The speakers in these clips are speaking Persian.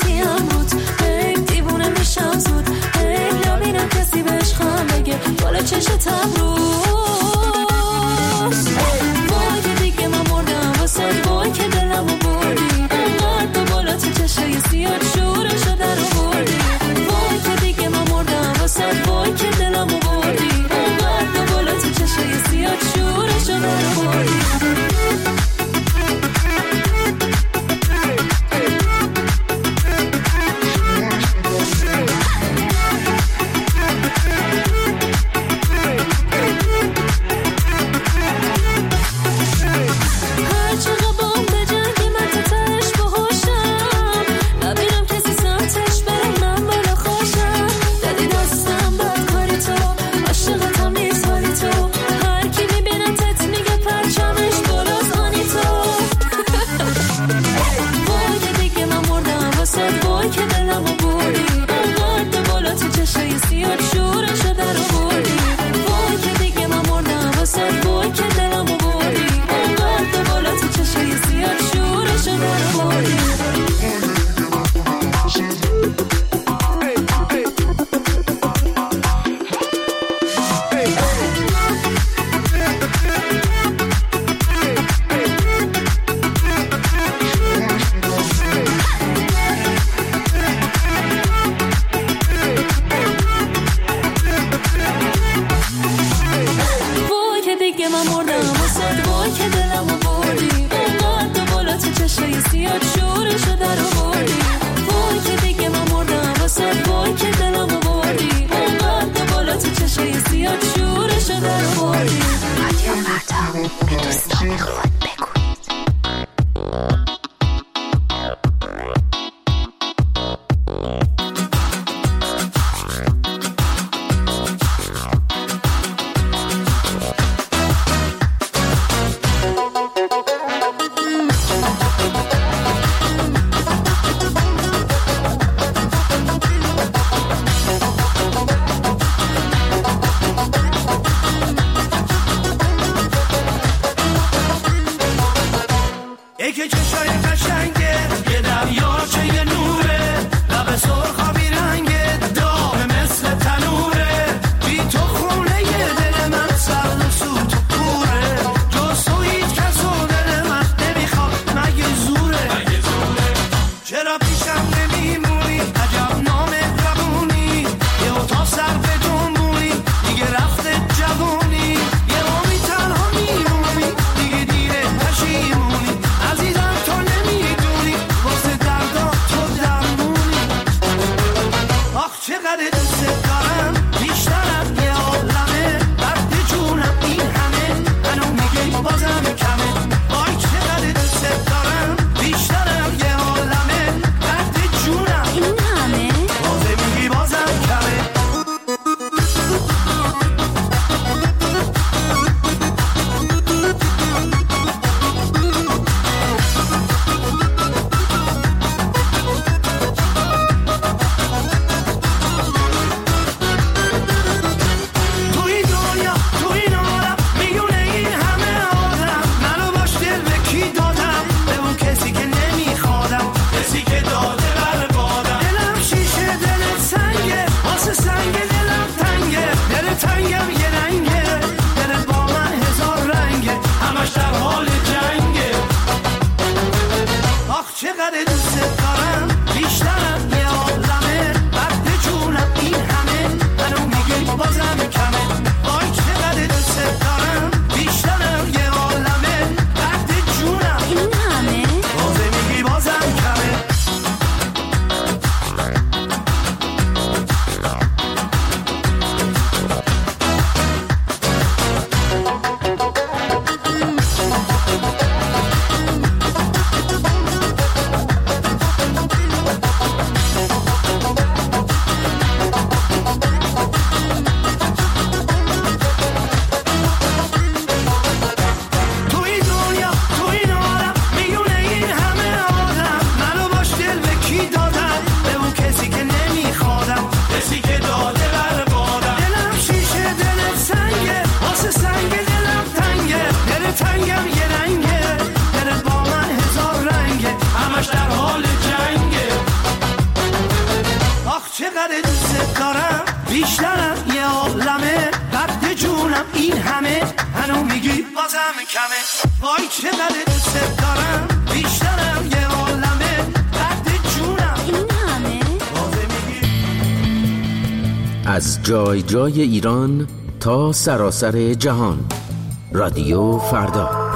کیم روت دیوونه میشم زود یا بینم کسی بهش خواهم بگه بالا چشت روز وای که دیگه من مردم واسه وای که دلمو بردی انقدر بالا تو چشه سیاد شورشو در آوردی وای که دیگه من مردم واسه وای که دلمو بردی انقدر بالا تو چشه سیاد شورشو در آوردی بیشترم یه عالمه درد جونم این همه هنو میگی بازم کمه وای چقدر دوست دارم بیشترم یه عالمه درد جونم این همه بازم میگی. از جای جای ایران تا سراسر جهان رادیو فردا.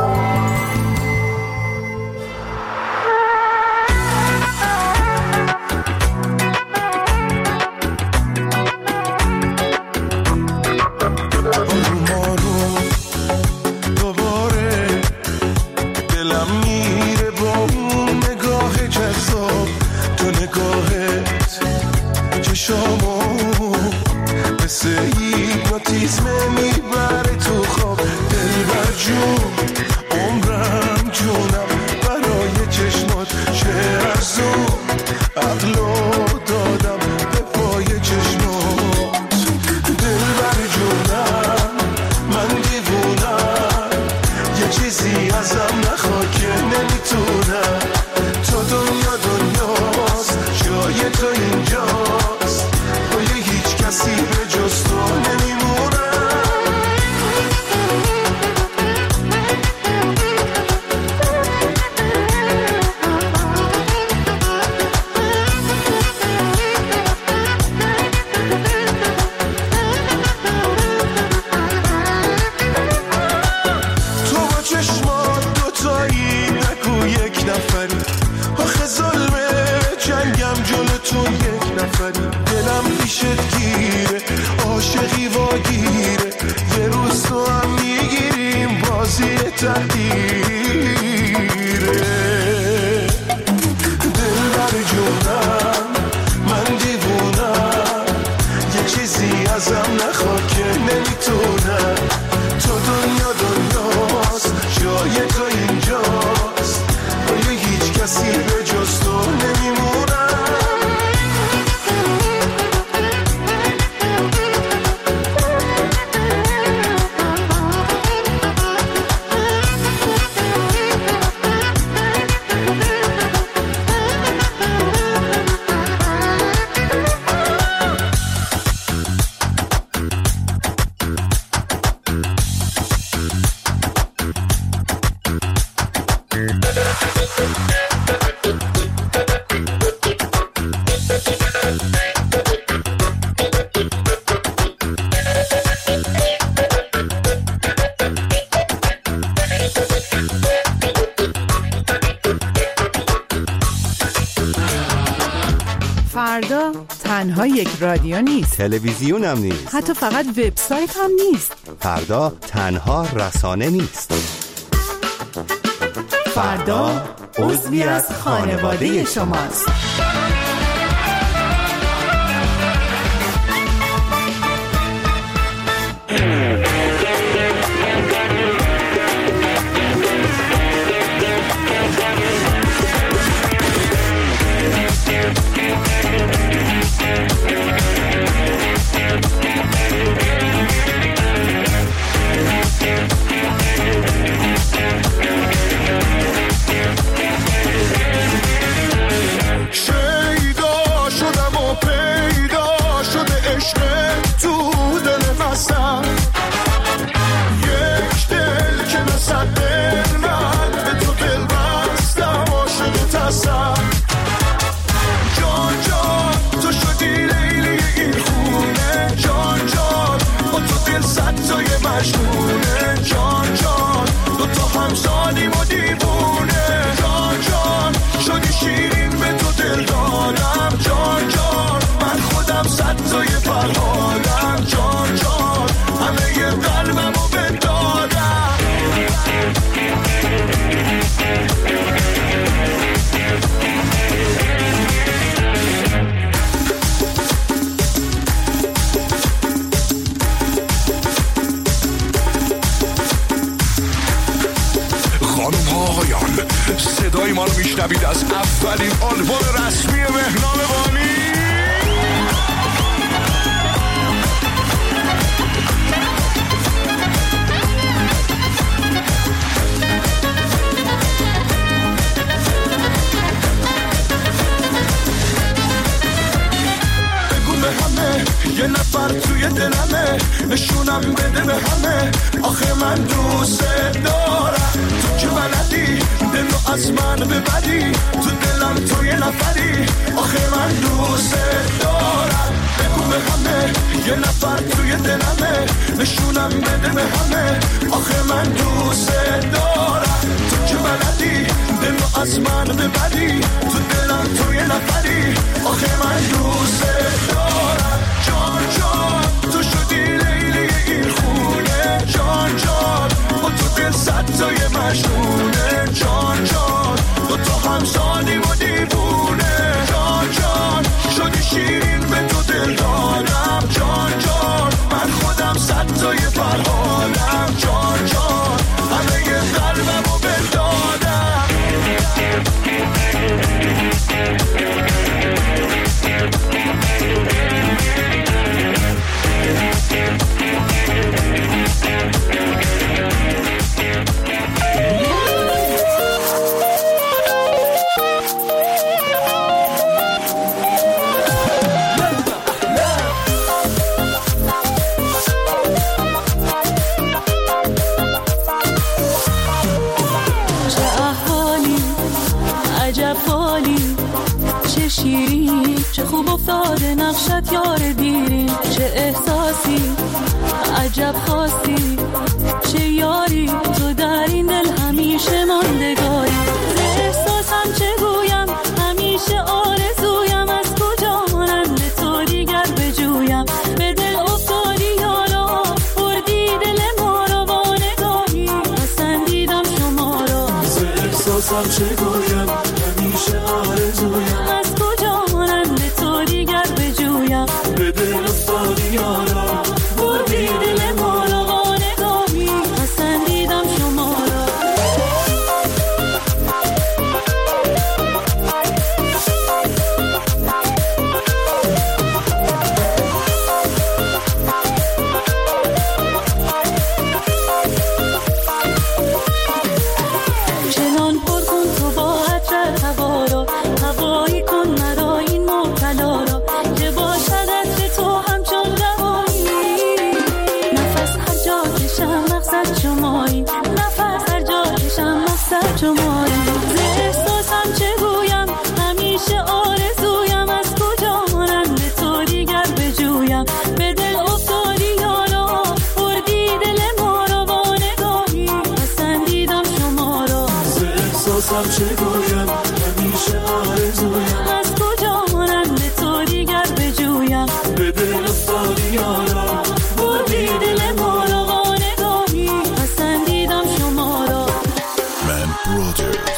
فردا تنها یک رادیو نیست، تلویزیون هم نیست، حتی فقط وبسایت هم نیست. فردا تنها رسانه نیست. فردا عضوی از خانواده شماست. جان جان دو تا همزادیم و دیوونه، جان جان شدی شیرین به تو دل دادم، جان جان من خودم صدای فرهادم، جان جان همه ی قلبم رو بدادم. صدای ما رو میشنوید از اولین آلبوم رسمی مهنام بانی. بگو به همه یه نفر توی دلمه نشونم بده به همه آخه من دوست دارم تو که بلدی دلو از من ببری تو دلم تو یه نفری آخه من دوست دارم بگو به همه یه نفر توی دلمه نشونم بده به همه آخه من دوست دارم تو که بلدی دلو از من ببری تو دلم تو یه نفری آخه من دوست دارم جان جان تو شدی لیلی این خونه جان جان با تو دل صد تای مجنونه جان جان با تو همسالیم و دیوونه جان جان شدی شیرین به تو دل دادم جان جان من خودم صد تای فرحانم جان جان همه قلبم و بندادم چه خوب افتاده نقشت یار دیری چه احساسی عجب خاصی چه یاری تو در این دل همیشه ماندگاری احساسم چه گویم همیشه آرزویم از کجا مانند تو دیگر بجویم به دل افتادی یارا بردی دل ما را با نگاهی پسندیدم شما را احساسم چه گویم همیشه آرزویم از کجا مانند تو دیگر بجویم به دل افتادی یارا بردی دل ما را با نگاهی پسندیدم شما را چنان پر کن تو با عطر هوا را هوایی کن مرا این مبتلا را که باشد عطر تو همچون دوایی نفس هر جا کشم مقصد شمایی نفس هر جا کشم مقصد شمایی ز احساسم چه گویم همیشه آرزویم از کجا مانند تو دیگر بجویم به دل افتادی یارا بردی دل ما را با نگاهی پسندیدم شما را ز احساسم چه گویم همیشه آرزویم از کجا مانند تو دیگر بجویم به دل افتادی یارا بردی دل ما را با نگاهی پسندیدم شما را من برادرز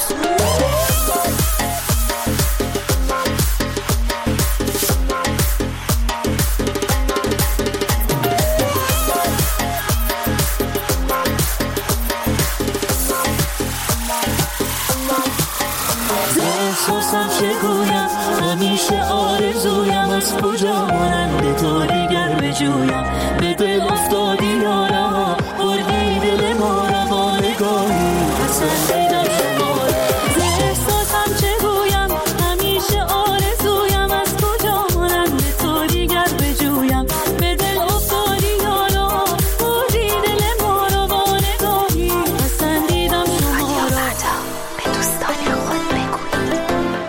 احساسم چه گویم همیشه آرزویم از کجا مانند تو دیگر بجویم به دل افتادی یارا بردی دل ما را با نگاهی پسندیدم شما را احساسم چه گویم همیشه آرزویم از کجا مانند تو دیگر بجویم به دل افتادی یارا بردی دل ما را با نگاهی پسندیدم شما را به دوستان خود بگویید.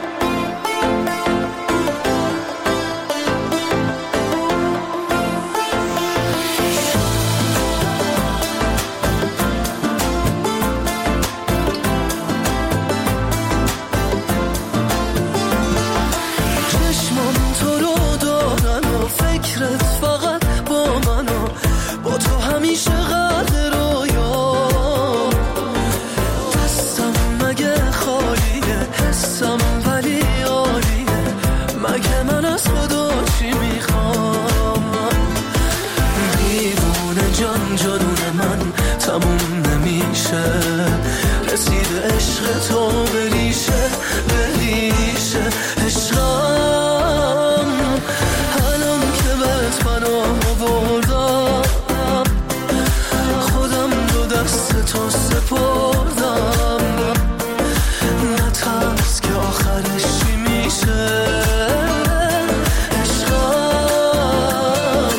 چشمم تو رو دارن و فکرت فقط با من و با تو همیشه قدر رویا دستم مگه خالیه حسم ولی عالیه مگه من از خدا چی میخوام دیوونه جان جانون من تموم نمیشه رسید عشق تو بریشه بریشه عشقم الان که بهت پناه بردم خودم رو دست تو سپردم نترس که آخرش چی میشه عشقم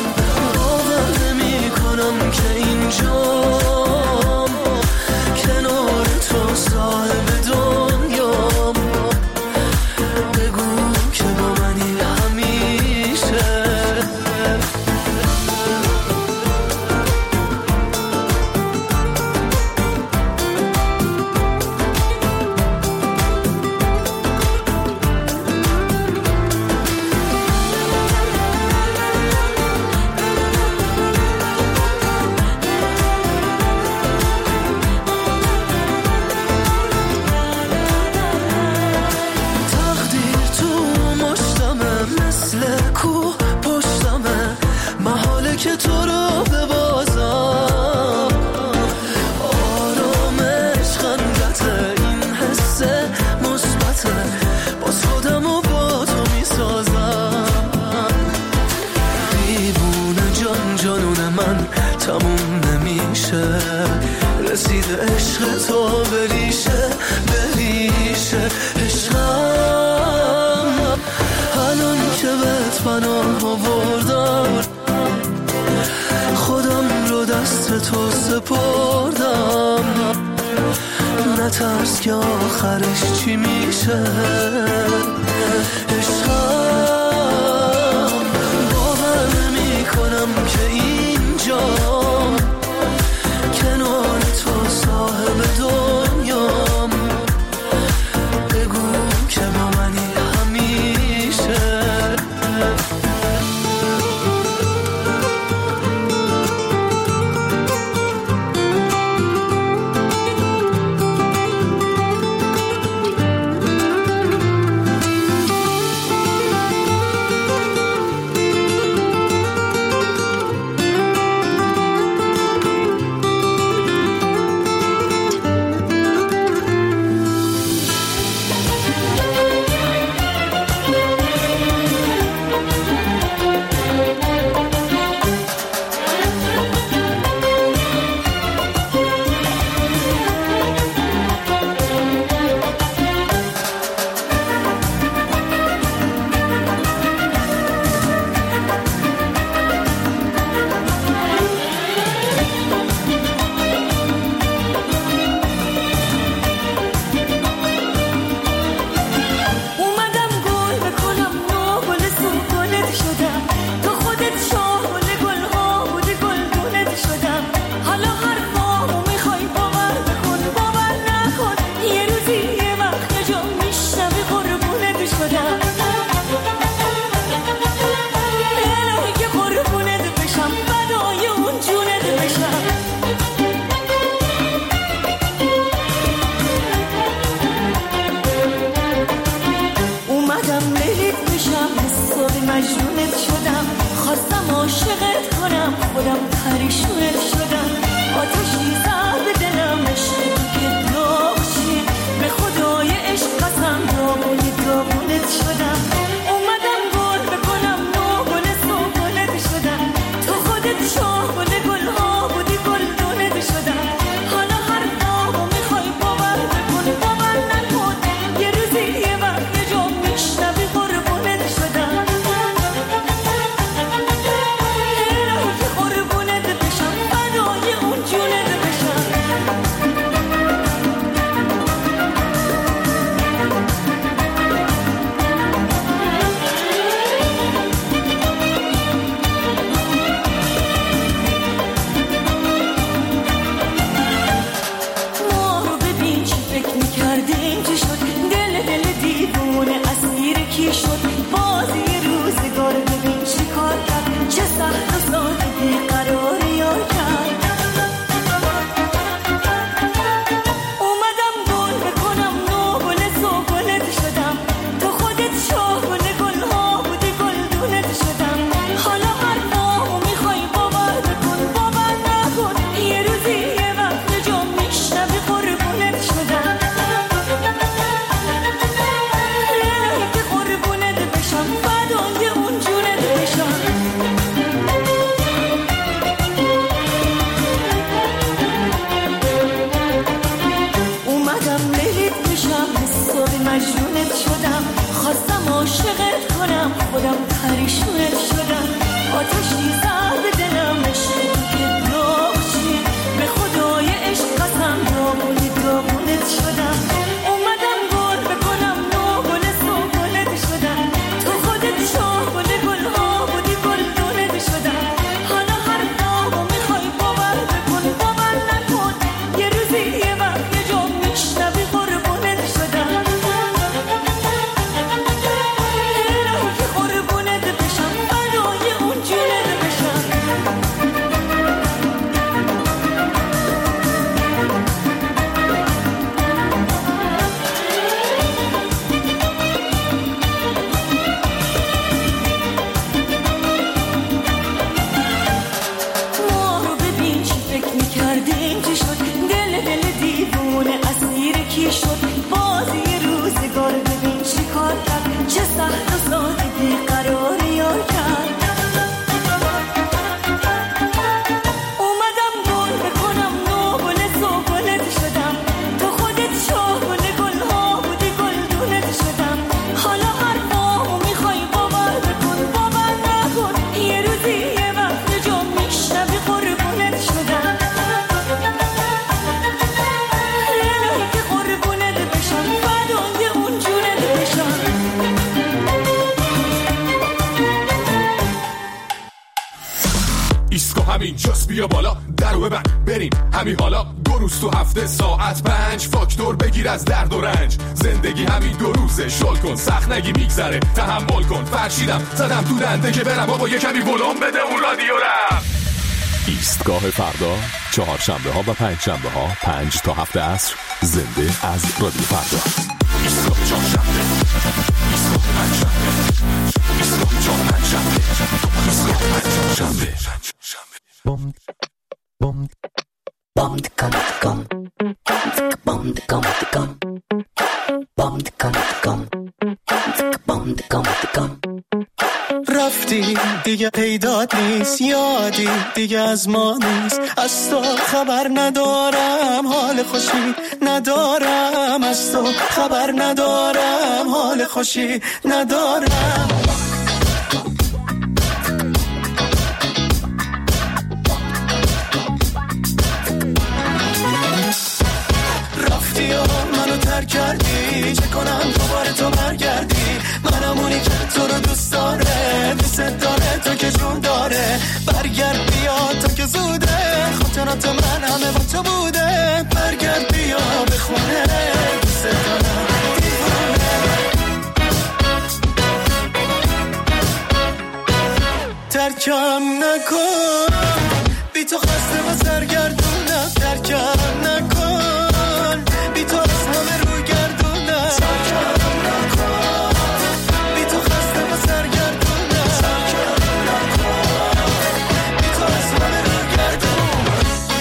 پناه آوردم، خودم رو دست تو سپردم. نترس که آخرش چی میشه، عشقم باور میکنم که اینجا کنار تو صاحب دنیام. بگو که با منی همیشه. قربونت بشم فدای اون جونت بشم. ایسکو همین جاست بیا بالا درو ببند بریم همین حالا 2 روز تو هفته ساعت 5 فاکتور بگیر از درد و رنج زندگی همین 2 روزه شل کن سخت نگی میگذره تحمل کن فرشیدم زدم تو دنده که برم بابا یه کمی ولوم بده اون رادیو رم ایستگاه فردا 4 شنبه ها و 5 شنبه ها 5 تا 7 عصر زنده از رادیو فردا ایستگاه 4 شنبه ایستگاه 5 شنبه ایستگاه 4 5 شنبه ایستگاه 5 شنبه بوم بوم بوم کام کام بوم کام کام بوم کام کام بوم کام کام رفتی دیگه پیدات نیست یادی دیگه از ما نیست از تو خبر ندارم حال خوشی ندارم از تو خبر ندارم حال خوشی ندارم رفتی و منو ترک کردی چه کنم دوباره تو برگردی منم اونی که تو رو دوست داره دوست داره تو که جون داره برگرد بیا تو که زوده خاطرات من همه با تو بوده برگرد بیا به خونه دوست دارم دیوانه ترکم نکن بی تو خسته و سرگردونم ترکم نکن بی تو از همه رو گردونم ترکم نکن بی تو خسته و سرگردونم ترکم نکن بی تو از همه رو گردونم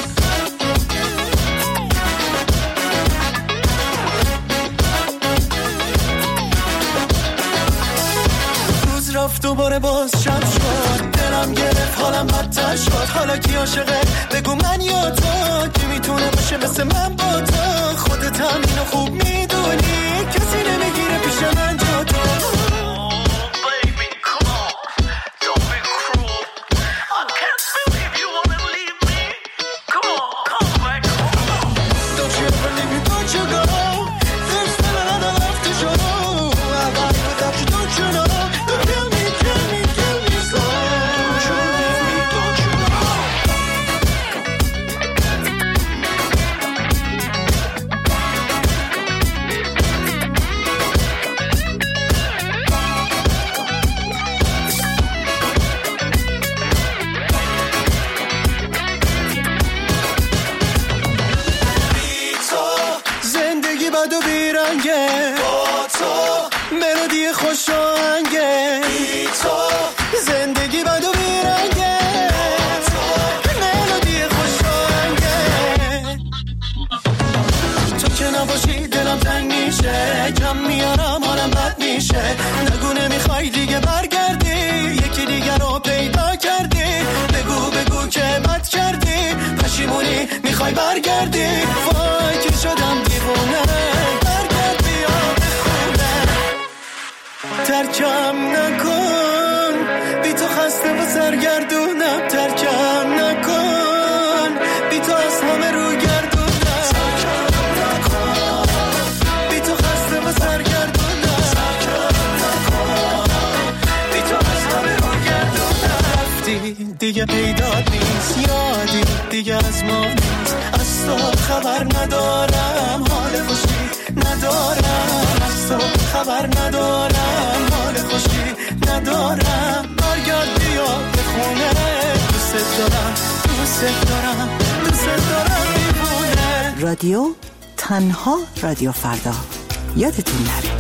روز رفت دوباره باز شب شد دلم گرفت حالم بدتر شد حالا کی عاشقه بگو من یا تو کی میتونه باشه مثل من با تو خودت هم اینو خوب میدونی کسی نمیگیره پیش من جا تو بد و بیرنگه با تو ملودی خوش آهنگه بی تو زندگی بد و بیرنگه با تو ملودی خوش آهنگه تو که نباشی دلم تنگ میشه کم میارم حالم بد میشه نگو نمیخوای دیگه برگردی یکی دیگه رو پیدا کردی بگو که بد کردی پشیمونی میخوای برگردی وای که شدم دیوونه برگرد بیا بخونه ترکم نکن بی تو خسته و سرگردونم ترکم نکن بی تو از همه رو گردونم ترکم نکن بی تو خسته و سرگردونم ترکم نکن بی تو از همه رو گردونم رفتی دیگه پیدات نیست یادی دیگه از ما نیست از تو خبر ندارم حال خوشی ندارم از تو خبر ندارم حال خوشی ندارم برگرد بیا به خونه دوست دارم دوست دارم دوست دارم دیوونه رادیو تنها رادیو فردا یادتون نره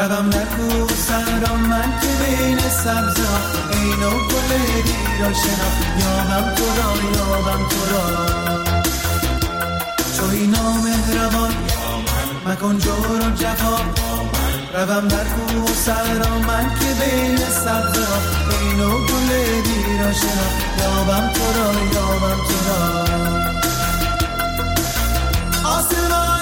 روم در کوه صحرا من که بین سبزا اینو گل دیرا شنم یابم تو را یابم تو را توی نامهربان مکن جور و جفا روم در کوه صحرا من که بین سبزا اینو گل دیرا شنم یابم تو را یابم تو را آسمان